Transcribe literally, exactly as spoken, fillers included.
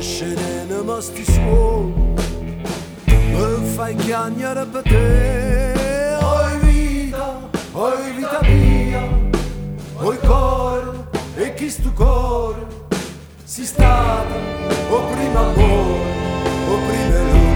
scene ma sti suoni mi fai chiagnare per te. Oi vita, oi vita mia, oi cuore e chi stu cuore si stata o prima amore o prima lui.